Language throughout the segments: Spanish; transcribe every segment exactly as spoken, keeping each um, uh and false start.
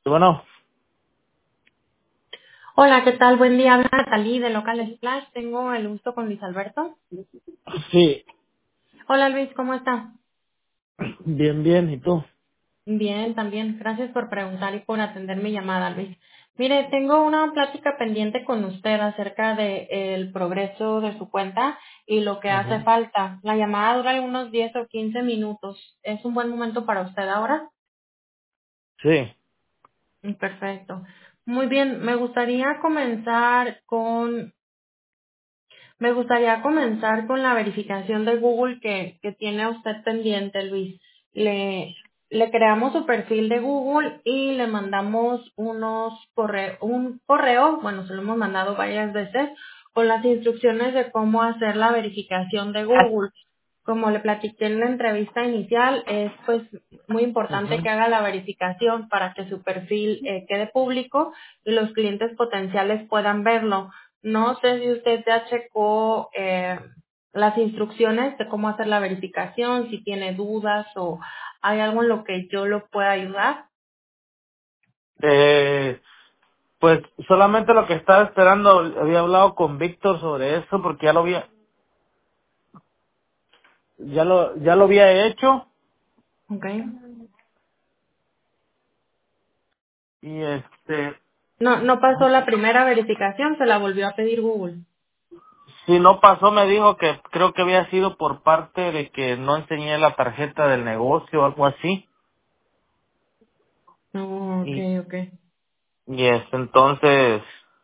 Bueno, Hola, ¿qué tal? Buen día. Habla Natalí de Local Splash. Tengo el gusto con Luis Alberto. sí, Hola Luis, ¿cómo está? bien, bien, ¿y tú? Bien, también. Gracias por preguntar y por atender mi llamada, Luis. Mire, tengo una plática pendiente con usted acerca del progreso de su cuenta y lo que hace Ujú. falta. La llamada dura unos diez o quince minutos. ¿Es un buen momento para usted ahora? Sí, Mm, Perfecto. Muy bien, me gustaría comenzar con Me gustaría comenzar con la verificación de Google que, que tiene usted pendiente, Luis. Le, le creamos su perfil de Google y le mandamos unos corre, un correo, bueno, se lo hemos mandado varias veces, con las instrucciones de cómo hacer la verificación de Google. Como le platiqué en la entrevista inicial, es pues muy importante Ujú. que haga la verificación para que su perfil eh, quede público y los clientes potenciales puedan verlo. No sé si usted ya checó eh, las instrucciones de cómo hacer la verificación, si tiene dudas o hay algo en lo que yo lo pueda ayudar. eh, pues solamente lo que estaba esperando, había hablado con Víctor sobre eso porque ya lo había, ya lo, ya lo había hecho Okay. y este, No, no pasó la primera verificación, se la volvió a pedir Google. si no pasó me dijo que creo que había sido por parte de que no enseñé la tarjeta del negocio o algo así No, y, okay, okay. y este, entonces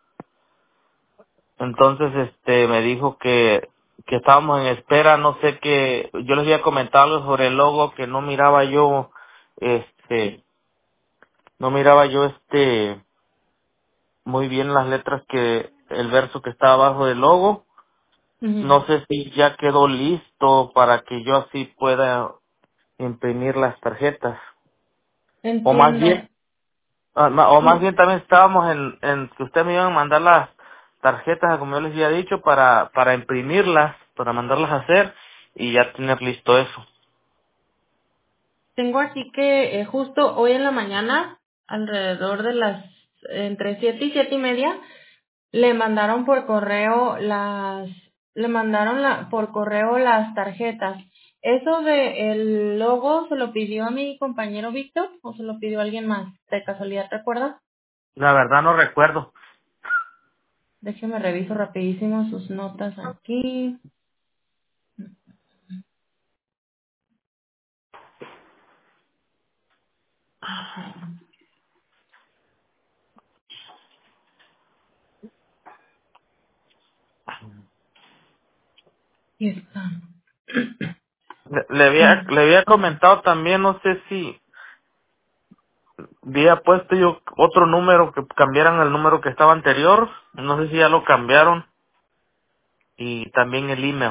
Entonces, este, me dijo que, que estábamos en espera, no sé qué, yo les había comentado algo sobre el logo que no miraba yo, este, no miraba yo, este, muy bien las letras que, el verso que está abajo del logo. Ujú. No sé si ya quedó listo para que yo así pueda imprimir las tarjetas. O más Entiendo. bien, ah, ma- o más Sí, bien también estábamos en, en que ustedes me iban a mandar las tarjetas, como yo les había dicho, para, para imprimirlas, para mandarlas a hacer y ya tener listo eso. tengo aquí que eh, justo hoy en la mañana, alrededor de las entre siete y siete y media, le mandaron por correo las, le mandaron la, por correo las tarjetas. ¿Eso de el logo se lo pidió a mi compañero Víctor o se lo pidió a alguien más? ¿De casualidad te acuerdas? La verdad no recuerdo. Déjeme reviso rapidísimo sus notas aquí. Ok, aquí está. Le, le había, Mm, le había comentado también, no sé si había puesto yo otro número, que cambiaran el número que estaba anterior, no sé si ya lo cambiaron, y también el email.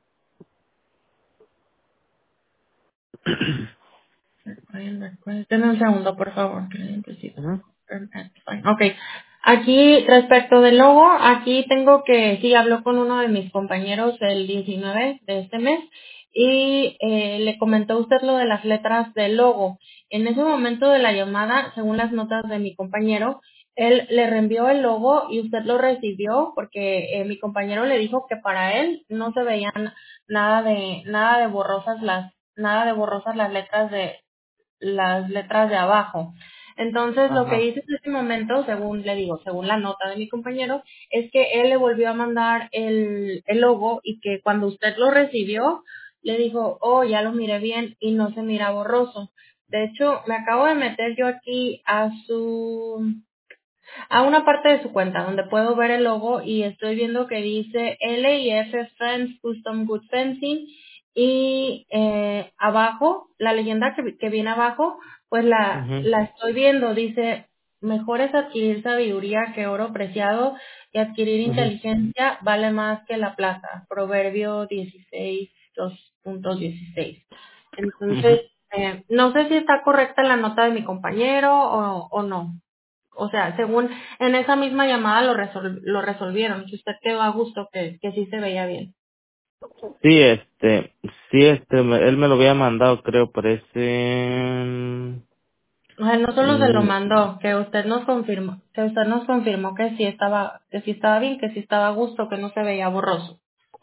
Brian request. Deme un segundo, por favor. Client receipt. Ujú, Ok. Aquí, respecto del logo, aquí tengo que, sí, habló con uno de mis compañeros el diecinueve de este mes y eh, le comentó usted lo de las letras del logo. En ese momento de la llamada, según las notas de mi compañero, él le reenvió el logo y usted lo recibió porque eh, mi compañero le dijo que para él no se veían nada de nada de borrosas las nada de borrosas las letras de las letras de abajo. Entonces, lo que Ajá. hice en ese momento, según le digo, según la nota de mi compañero, es que él le volvió a mandar el, el logo y que cuando usted lo recibió, le dijo, oh, ya lo miré bien y no se mira borroso. De hecho, me acabo de meter yo aquí a su a una parte de su cuenta donde puedo ver el logo y estoy viendo que dice L y F Fence Custom Good Fencing y eh, abajo, la leyenda que, que viene abajo, pues la, Ujú, la estoy viendo, dice, mejor es adquirir sabiduría que oro preciado y adquirir ujú. inteligencia vale más que la plata. Proverbio dieciséis, dos punto dieciséis. Ujú. Entonces, eh, no sé si está correcta la nota de mi compañero o, o no. O sea, según en esa misma llamada lo, resol- lo resolvieron. Si usted quedó a gusto que, que sí se veía bien. Sí, este, sí, este, me- él me lo había mandado, creo, parece. O sea, no solo se lo Mm, mandó, que usted nos confirmó, que usted nos confirmó que sí estaba, que sí estaba bien, que sí estaba a gusto, que no se veía borroso.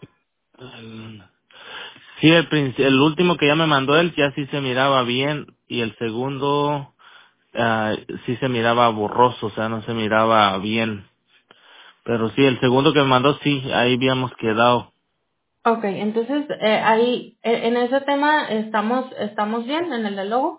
Sí, el, prin- el último que ya me mandó él ya sí se miraba bien y el segundo ah, sí se miraba borroso, o sea, no se miraba bien. Pero sí, el segundo que me mandó sí, ahí habíamos quedado. Okay, entonces eh, ahí eh, en ese tema estamos estamos bien en el del logo.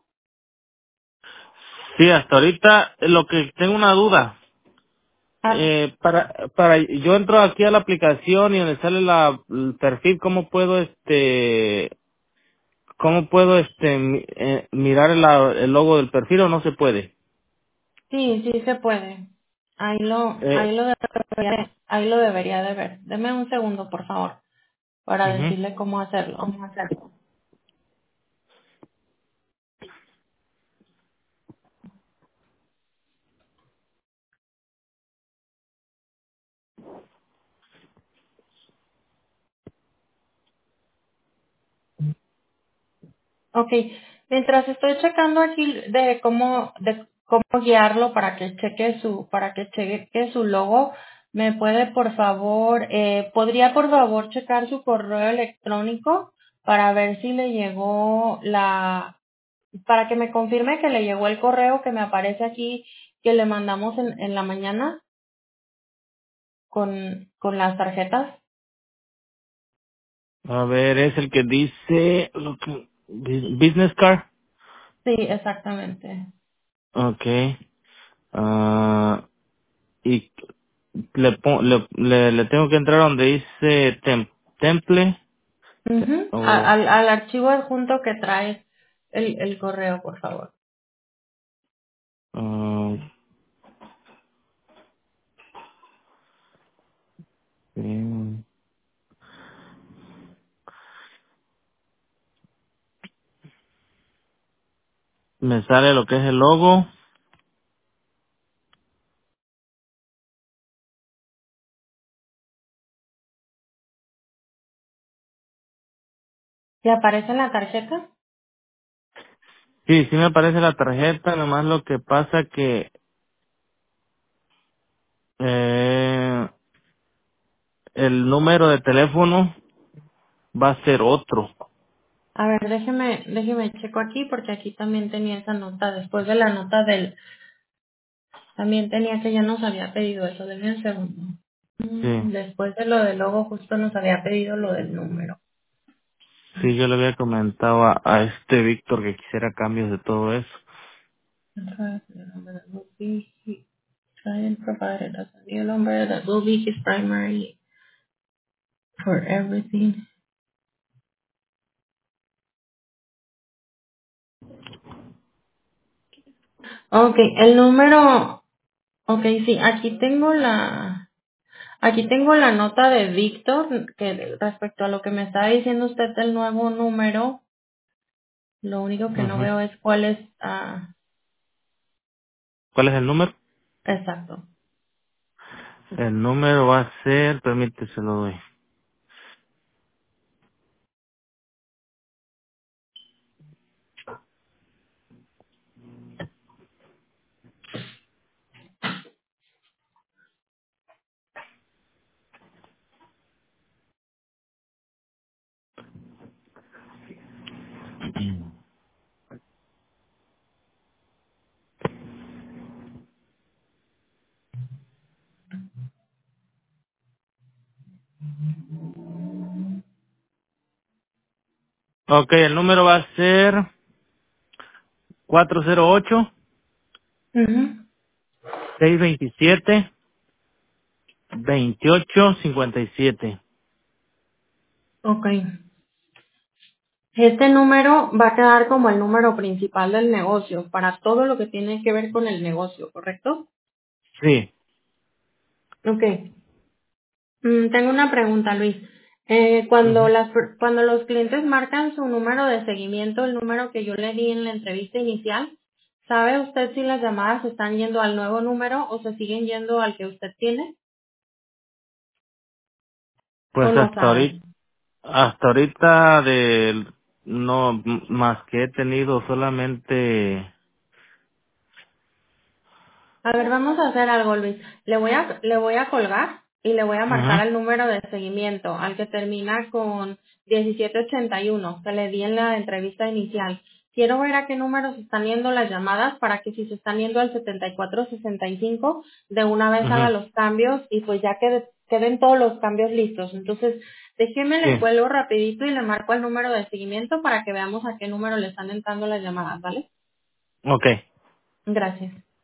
Sí, hasta ahorita eh, lo que tengo una duda. Ah, Eh, para, para, yo entro aquí a la aplicación y donde sale la, el perfil, ¿cómo puedo este, cómo puedo este, mi- eh, mirar la- el logo del perfil o no se puede? sí, sí se puede. Ahí lo Eh, ahí lo debería, ahí lo debería de ver. Deme un segundo, por favor, para ujú. decirle cómo hacerlo. ¿Cómo hacerlo? Okay, mientras estoy checando aquí de cómo de cómo guiarlo para que cheque su para que cheque su logo, me puede por favor eh, podría por favor checar su correo electrónico para ver si le llegó la para que me confirme que le llegó el correo que me aparece aquí que le mandamos en, en la mañana con con las tarjetas. A ver, es el que dice, lo que, bu- business card. Sí, exactamente. Okay. Ah, y le, pon- le, le, le tengo que entrar donde dice tem- temple. Te- Ujú. A- o al, al archivo adjunto que trae el, el correo, por favor. ah, sí. Me sale lo que es el logo. ¿Le aparece en la tarjeta? Sí, sí me aparece la tarjeta, nomás lo que pasa que eh, el número de teléfono va a ser otro. A ver, déjeme, déjeme checo aquí porque aquí también tenía esa nota. Después de la nota del, también tenía que ya nos había pedido eso. Denme un segundo. Sí, Mm, Después de lo del logo justo nos había pedido lo del número. sí, yo le había comentado a, a este Víctor que quisiera cambios de todo eso. Client provided us a new number that will be his primary for everything. Okay, el número, okay, sí, aquí tengo la, aquí tengo la nota de Víctor, que respecto a lo que me está diciendo usted del nuevo número, lo único que no Ujú. veo es cuál es, ah, ¿Cuál es el número? exacto. El número va a ser, permítese, se lo doy. Ok, el número va a ser cuatro cero ocho, Mhm. seis veintisiete, veintiocho cincuenta y siete. Okay. Este número va a quedar como el número principal del negocio para todo lo que tiene que ver con el negocio, ¿correcto? Sí. Okay. Mm, tengo una pregunta, Luis. Eh, cuando Ujú. las per- cuando los clientes marcan su número de seguimiento, el número que yo le di en la entrevista inicial, ¿sabe usted si las llamadas están yendo al nuevo número o se siguen yendo al que usted tiene? ¿O Pues no hasta sabe? ahorita, hasta ahorita de, no, m- más que he tenido solamente A ver, vamos a hacer algo, Luis. Le voy a, le voy a colgar y le voy a marcar Ujú. el número de seguimiento, al que termina con diecisiete ochenta y uno, que le di en la entrevista inicial. Quiero ver a qué números están yendo las llamadas para que si se están yendo al setenta y cuatro sesenta y cinco, de una vez Ujú. haga los cambios y pues ya quede- queden todos los cambios listos. Entonces, déjeme, le Sí. cuelgo rapidito y le marco el número de seguimiento para que veamos a qué número le están entrando las llamadas, ¿vale? Okay. Gracias.